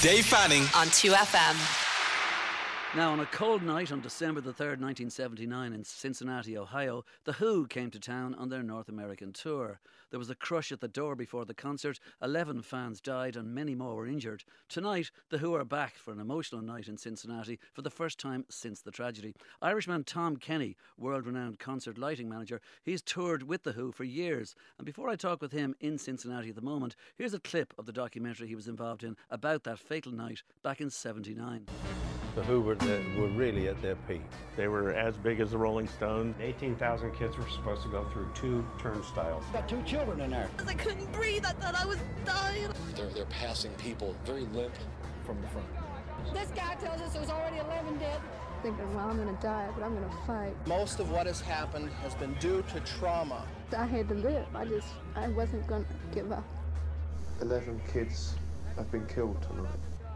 Dave Fanning on 2FM. Now, on a cold night on December the 3rd, 1979 in Cincinnati, Ohio, The Who came to town on their North American tour. There was a crush at the door before the concert, 11 fans died and many more were injured. Tonight, The Who are back for an emotional night in Cincinnati for the first time since the tragedy. Irishman Tom Kenny, world-renowned concert lighting manager, he's toured with The Who for years. And before I talk with him in Cincinnati at the moment, here's a clip of the documentary he was involved in about that fatal night back in '79. The Who were really at their peak. They were as big as the Rolling Stones. 18,000 kids were supposed to go through 2 turnstiles. Got 2 children in there. I couldn't breathe. I thought I was dying. They're passing people very limp from the front. This guy tells us there's already 11 dead. Thinking, well, I'm going to die, but I'm going to fight. Most of what has happened has been due to trauma. I had to live. I wasn't going to give up. 11 kids have been killed tonight.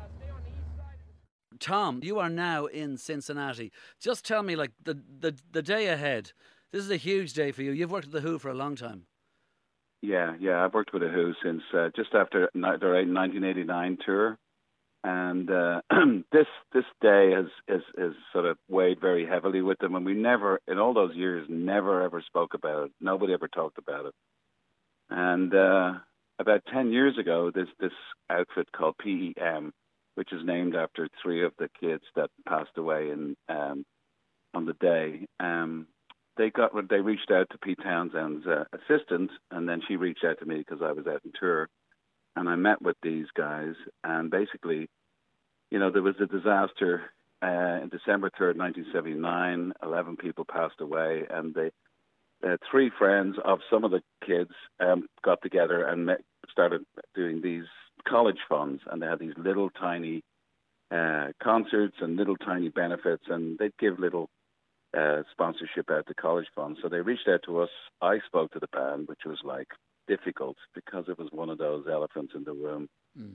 Tom, you are now in Cincinnati. Just tell me, like, the day ahead. This is a huge day for you. You've worked with The Who for a long time. Yeah. I've worked with The Who since just after their 1989 tour. And this day has sort of weighed very heavily with them. And we never, in all those years, never ever spoke about it. Nobody ever talked about it. And about 10 years ago, this outfit called PEM, which is named after 3 of the kids that passed away on the day. They reached out to Pete Townshend's assistant, and then she reached out to me because I was out on tour, and I met with these guys. And basically, you know, there was a disaster in December 3rd, 1979. 11 people passed away, and 3 friends of some of the kids got together and started doing these college funds, and they had these little tiny concerts and little tiny benefits, and they'd give little sponsorship out to college funds. So they reached out to us. I spoke to the band, which was like difficult because it was one of those elephants in the room.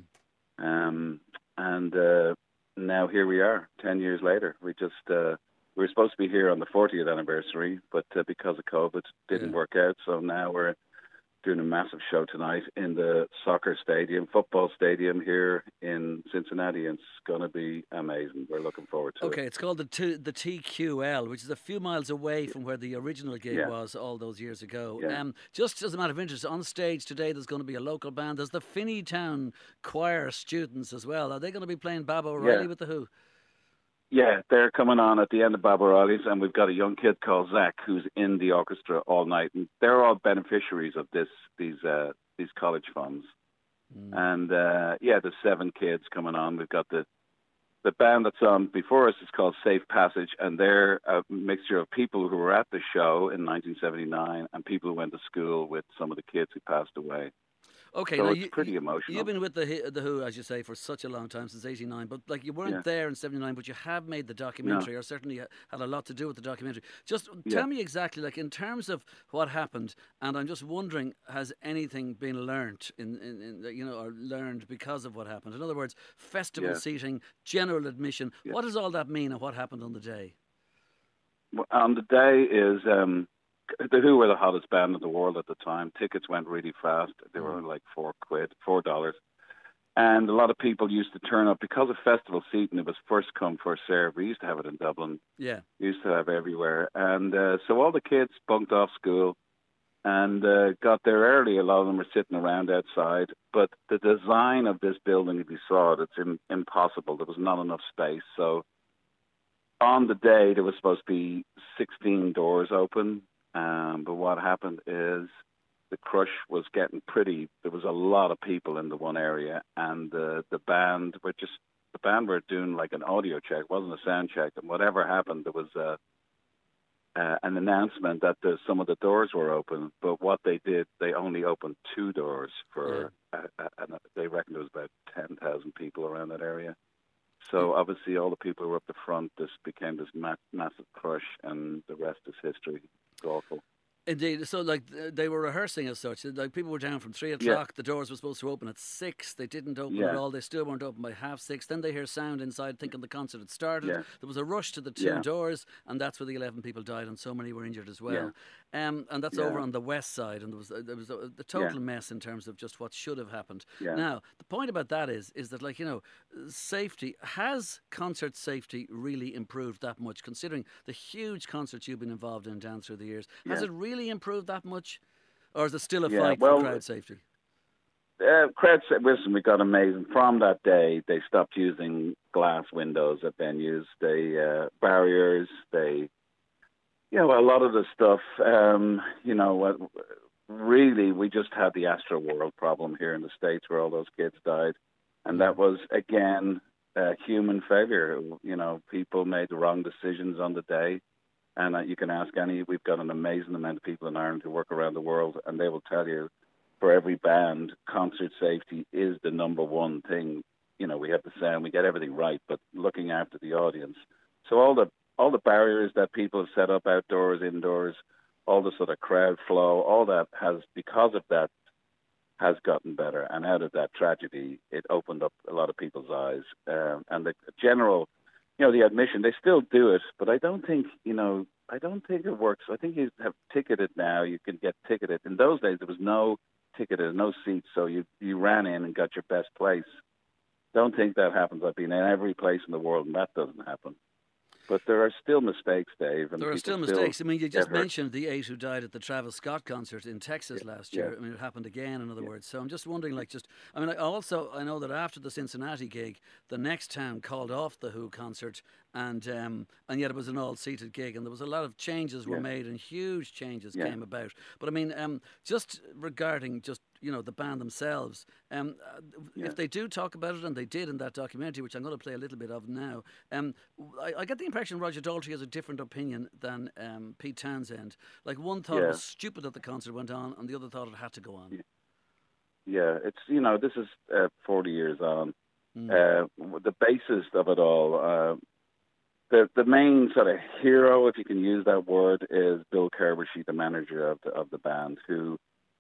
And now here we are 10 years later. We were supposed to be here on the 40th anniversary, but because of COVID, it didn't work out. So now we're doing a massive show tonight in the football stadium here in Cincinnati, and it's going to be amazing. We're looking forward to it. Okay, it's called the TQL, which is a few miles away from where the original gig was all those years ago. Just as a matter of interest, on stage today there's going to be a local band. There's the Finneytown Choir students as well. Are they going to be playing Baba O'Reilly with The Who? Yeah, they're coming on at the end of Baba O'Reilly's, and we've got a young kid called Zach who's in the orchestra all night. And they're all beneficiaries of these college funds. And there's 7 kids coming on. We've got the band that's on before us is called Safe Passage, and they're a mixture of people who were at the show in 1979 and people who went to school with some of the kids who passed away. Okay, so now it's pretty emotional. You've been with the Who, as you say, for such a long time, since '89. But like, you weren't there in '79, but you have made the documentary, or certainly had a lot to do with the documentary. Just tell me exactly, like, in terms of what happened. And I'm just wondering, has anything been learnt or learned because of what happened? In other words, festival seating, general admission. What does all that mean, and what happened on the day? Well, on the day is. The Who were the hottest band in the world at the time. Tickets went really fast. They were like $4. And a lot of people used to turn up because of festival seating. It was first come, first served. We used to have it in Dublin. Yeah. We used to have everywhere. And so all the kids bunked off school and got there early. A lot of them were sitting around outside. But the design of this building, if you saw it, it's impossible. There was not enough space. So on the day, there was supposed to be 16 doors open. But what happened is the crush was getting pretty. There was a lot of people in the one area, and the band were doing like an audio check. It wasn't a sound check. And whatever happened, there was an announcement that some of the doors were open. But what they did, they only opened 2 doors for. And they reckoned there was about 10,000 people around that area. So obviously, all the people who were up the front, this became this massive crush, and the rest is history. It's awful. Indeed. So, like, they were rehearsing as such. Like, people were down from 3 o'clock. The doors were supposed to open at 6. They didn't open at all. They still weren't open by 6:30. Then they hear sound inside, thinking the concert had started. There was a rush to the two doors, and that's where the 11 people died, and so many were injured as well. And that's over on the west side, and there was a total mess in terms of just what should have happened. Now, the point about that is that, like, you know, safety, has concert safety really improved that much, considering the huge concerts you've been involved in down through the years? Has it really improved that much, or is it still a fight for crowd safety? Listen, we got amazing. From that day, they stopped using glass windows at venues. They barriers. They, you know, a lot of the stuff. You know, really, we just had the Astro World problem here in the States, where all those kids died, and that was again human failure. You know, people made the wrong decisions on the day. And you can ask any, we've got an amazing amount of people in Ireland who work around the world, and they will tell you, for every band, concert safety is the number one thing. You know, we have the sound, we get everything right, but looking after the audience. So all the barriers that people have set up outdoors, indoors, all the sort of crowd flow, all that because of that, has gotten better. And out of that tragedy, it opened up a lot of people's eyes. And the general, you know, the admission, they still do it, but I don't think it works. I think you have ticketed now. You can get ticketed. In those days, there was no ticketed, no seats, so you ran in and got your best place. Don't think that happens. I've been in every place in the world, and that doesn't happen. But there are still mistakes, Dave. And there are still mistakes. I mean, you just mentioned the 8 who died at the Travis Scott concert in Texas last year. I mean, it happened again, in other words. So I'm just wondering, like, I know that after the Cincinnati gig, the next town called off the Who concert, and yet it was an all-seated gig, and there was a lot of changes were made, and huge changes came about. But I mean, just regarding the band themselves, if they do talk about it, and they did in that documentary, which I'm going to play a little bit of now, I get the impression Roger Daltrey has a different opinion than Pete Townsend. Like, one thought it was stupid that the concert went on, and the other thought it had to go on. Yeah, it's, this is 40 years on. The basis of it all, the main sort of hero, if you can use that word, is Bill Kerbershe, the manager of the band, who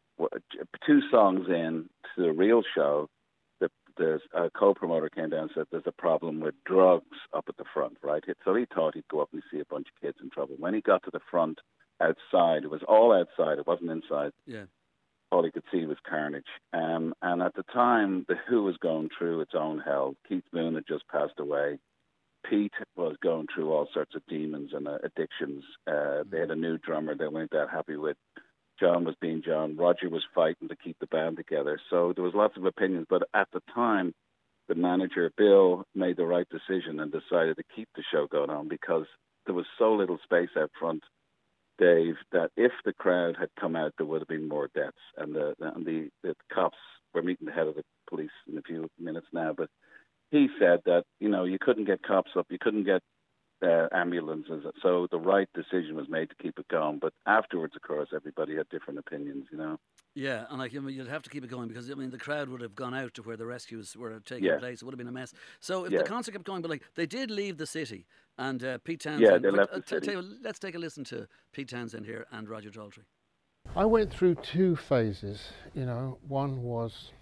2 songs in to the real show, the co-promoter came down and said there's a problem with drugs up at the front, right? So he thought he'd go up and see a bunch of kids in trouble. When he got to the front outside, it was all outside, it wasn't inside. Yeah. All he could see was carnage. And at the time, The Who was going through its own hell. Keith Moon had just passed away. Pete was going through all sorts of demons and addictions. They had a new drummer they weren't that happy with. John was being John. Roger was fighting to keep the band together. So there was lots of opinions. But at the time, the manager, Bill, made the right decision and decided to keep the show going on because there was so little space out front, Dave, that if the crowd had come out, there would have been more deaths. And the cops were meeting the head of the police in a few minutes now. But he said that, you couldn't get cops up. You couldn't get ambulances. So the right decision was made to keep it going. But afterwards, of course, everybody had different opinions, Yeah, and you'd have to keep it going because, the crowd would have gone out to where the rescues were taking place. It would have been a mess. So if the concert kept going, but they did leave the city, and Pete Townsend... Yeah, they left the city. Let's take a listen to Pete Townsend here and Roger Daltrey. I went through 2 phases, one was,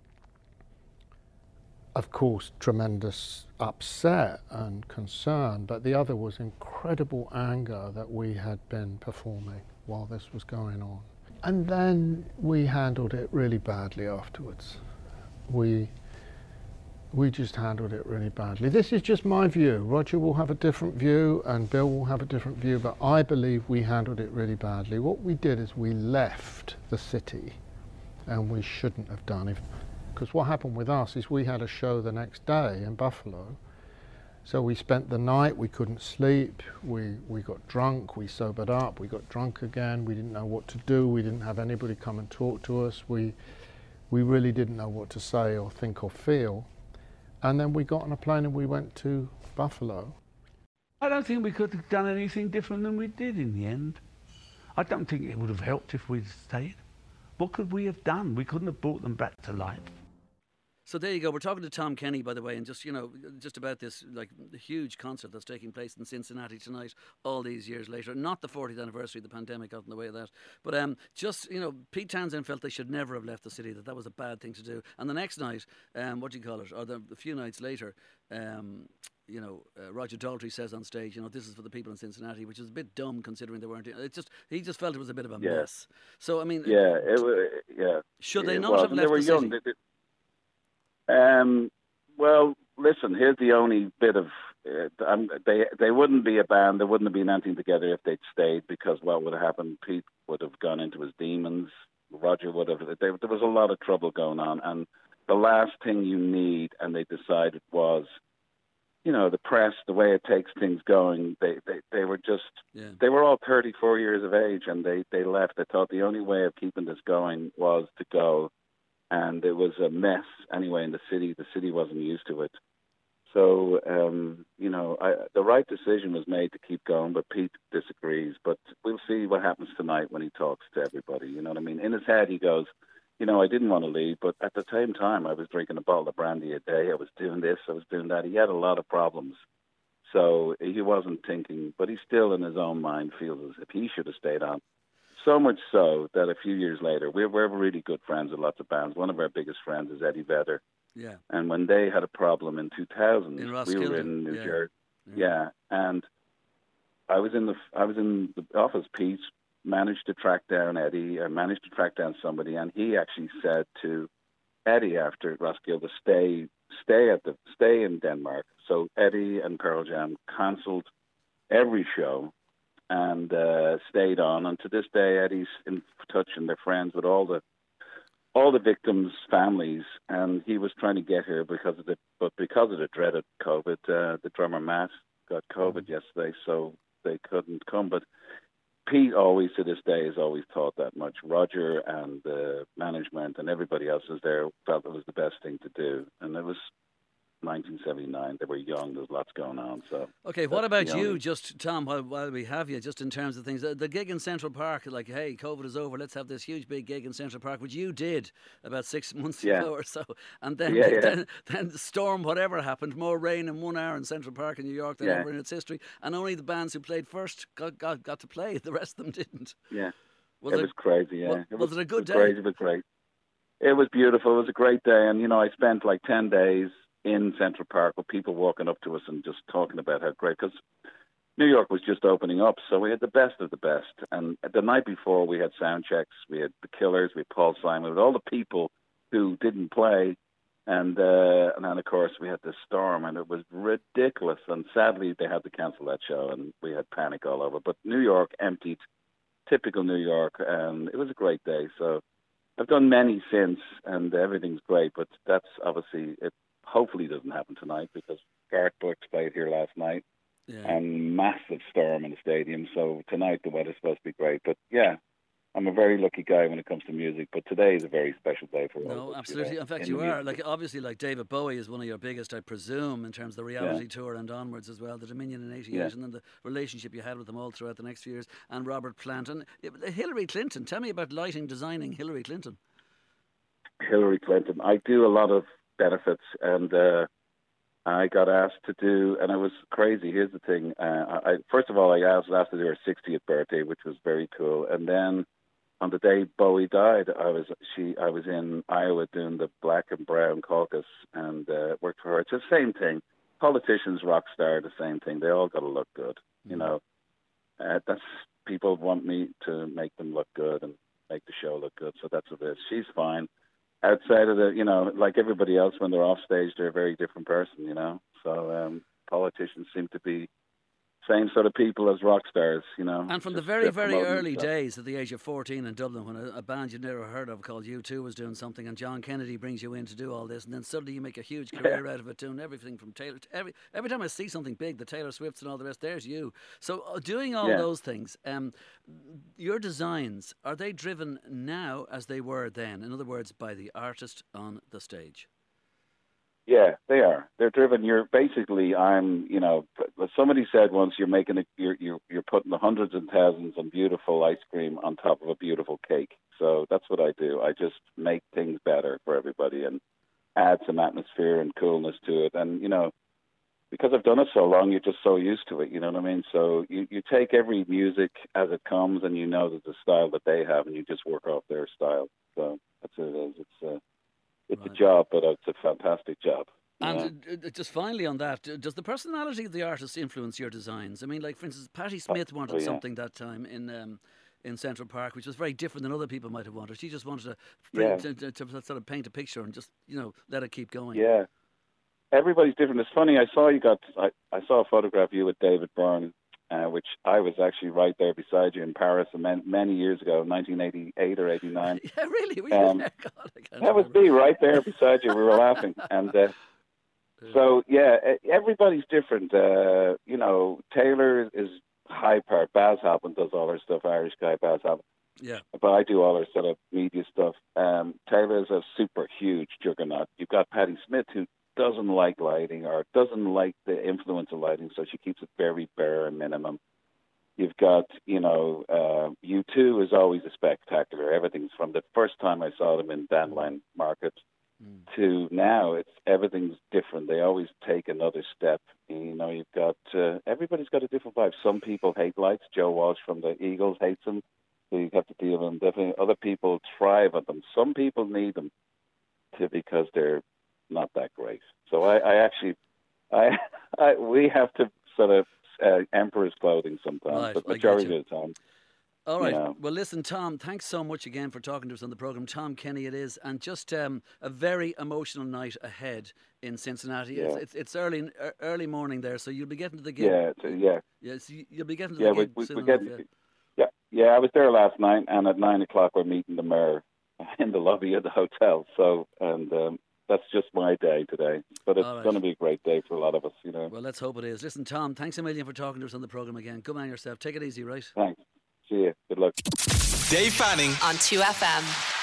of course, tremendous upset and concern, but the other was incredible anger that we had been performing while this was going on. And then we handled it really badly afterwards. We just handled it really badly. This is just my view. Roger will have a different view and Bill will have a different view, but I believe we handled it really badly. What we did is we left the city, and we shouldn't have done. Because what happened with us is we had a show the next day in Buffalo. So we spent the night, we couldn't sleep, we got drunk, we sobered up, we got drunk again, we didn't know what to do, we didn't have anybody come and talk to us, we really didn't know what to say or think or feel. And then we got on a plane and we went to Buffalo. I don't think we could have done anything different than we did in the end. I don't think it would have helped if we'd stayed. What could we have done? We couldn't have brought them back to life. So there you go. We're talking to Tom Kenny, by the way, and just about this huge concert that's taking place in Cincinnati tonight, all these years later. Not the 40th anniversary, the pandemic got in the way of that. But Pete Townsend felt they should never have left the city, that was a bad thing to do. And the next night, a few nights later, Roger Daltrey says on stage, this is for the people in Cincinnati, which is a bit dumb considering they weren't. He just felt it was a bit of a mess. So I mean, should they not have left the city? Well, listen. Here's the only bit of they wouldn't be a band. There wouldn't have been anything together if they'd stayed, because what would have happened? Pete would have gone into his demons. Roger would have. There was a lot of trouble going on, and the last thing you need, and they decided, was, the press, the way it takes things going. They were just, they were all 34 years of age, and they left. They thought the only way of keeping this going was to go, and it was a mess anyway in the city. The city wasn't used to it. So, the right decision was made to keep going, but Pete disagrees. But we'll see what happens tonight when he talks to everybody. You know what I mean? In his head, he goes, I didn't want to leave, but at the same time, I was drinking a bottle of brandy a day. I was doing this, I was doing that. He had a lot of problems. So he wasn't thinking, but he still in his own mind feels as if he should have stayed on. So much so that a few years later, we're really good friends with lots of bands. One of our biggest friends is Eddie Vedder. Yeah. And when they had a problem in 2000, we were in New Jersey. Yeah. And I was in the office. Pete managed to track down Eddie, or managed to track down somebody, and he actually said to Eddie after Roskilde to stay in Denmark. So Eddie and Pearl Jam cancelled every show and stayed on. And to this day, Eddie's in touch and they're friends with all the victims' families, and he was trying to get here because of the dreaded COVID. The drummer Matt got COVID yesterday, so they couldn't come. But Pete always, to this day, has always thought that much. Roger and the management and everybody else was there, felt it was the best thing to do. And it was 1979. They were young. There was lots going on. So okay, what about you, just Tom? While we have you, just in terms of things, the gig in Central Park, like, hey, COVID is over, let's have this huge big gig in Central Park, which you did about 6 months ago or so, and then the storm, whatever happened, more rain in 1 hour in Central Park in New York than ever in its history, and only the bands who played first got to play. The rest of them didn't. Yeah, it was crazy. Yeah, was it a good day? Crazy, but great. It was beautiful. It was a great day, and I spent like 10 days in Central Park with people walking up to us and just talking about how great, because New York was just opening up, so we had the best of the best. And the night before, we had sound checks, we had the Killers, we had Paul Simon, with all the people who didn't play, and then of course we had this storm, and it was ridiculous. And sadly, they had to cancel that show, and we had panic all over. But New York emptied, typical New York, and it was a great day. So I've done many since, and everything's great. But that's obviously it. Hopefully doesn't happen tonight, because Garth Brooks played here last night and massive storm in the stadium. So tonight the weather's supposed to be great. But yeah, I'm a very lucky guy when it comes to music. But today is a very special day for us. No, absolutely. In fact, you are. Obviously, David Bowie is one of your biggest, I presoom, in terms of the reality tour and onwards as well. The Dominion in '88, and then the relationship you had with them all throughout the next few years. And Robert Plant and Hillary Clinton. Tell me about designing Hillary Clinton. Hillary Clinton. I do a lot of benefits, and I got asked to do, and it was crazy. Here's the thing: first of all, I was asked to do her 60th birthday, which was very cool. And then on the day Bowie died, I was in Iowa doing the Black and Brown Caucus, and worked for her. It's the same thing. Politicians, rock star, the same thing. They all got to look good, That's people want me to make them look good and make the show look good. So that's what it is. She's fine. Outside of like everybody else, when they're off stage, they're a very different person, So politicians seem to be same sort of people as rock stars, And from the very, very early days, at the age of 14 in Dublin, when a band you'd never heard of called U2 was doing something, and John Kennedy brings you in to do all this, and then suddenly you make a huge career out of it, doing everything from Taylor. Every time I see something big, the Taylor Swifts and all the rest, there's you. So doing all those things, your designs, are they driven now as they were then? In other words, by the artist on the stage? Yeah, they are. They're driven. Somebody said once, you're putting the hundreds and thousands of beautiful ice cream on top of a beautiful cake. So that's what I do. I just make things better for everybody, and add some atmosphere and coolness to it. And, because I've done it so long, you're just so used to it, you know what I mean? So you take every music as it comes, and there's a style that they have, and you just work off their style. So that's what it is. It's a job, but it's a fantastic job. And just finally on that, does the personality of the artist influence your designs? I mean, like, for instance, Patti Smith wanted something that time in Central Park, which was very different than other people might have wanted. She just wanted to sort of paint a picture and just, let it keep going. Yeah. Everybody's different. It's funny, I saw a photograph of you with David Byrne, which I was actually right there beside you in Paris many years ago, 1988 or 89. Yeah, really? Were you there? God, that was me right there beside you. We were laughing. And so, everybody's different. Taylor is high part. Baz Halpin does all her stuff, Irish guy, Baz Halpin. Yeah. But I do all her sort of media stuff. Taylor's a super huge juggernaut. You've got Patti Smith, who doesn't like lighting or doesn't like the influence of lighting, so she keeps it very bare and minimum. You've got, U2 is always a spectacular. Everything's from the first time I saw them in Dandelion Market to now, everything's different. They always take another step. You've got, everybody's got a different vibe. Some people hate lights. Joe Walsh from the Eagles hates them, so you have to deal with them differently. Other people thrive on them. Some people need them because they're not that great. So we have to sort of emperor's clothing sometimes, but majority of the time. All right. Well, listen, Tom, thanks so much again for talking to us on the programme. Tom Kenny it is, and just a very emotional night ahead in Cincinnati. Yeah. It's early morning there, so you'll be getting to the gig. Yeah, so you'll be getting to the gig soon enough. I was there last night, and at 9 o'clock we're meeting the mayor in the lobby of the hotel. So, that's just my day today. But it's going to be a great day for a lot of us, Well, let's hope it is. Listen, Tom, thanks a million for talking to us on the programme again. Good man yourself. Take it easy, right? Thanks. See you. Good luck. Dave Fanning on 2FM.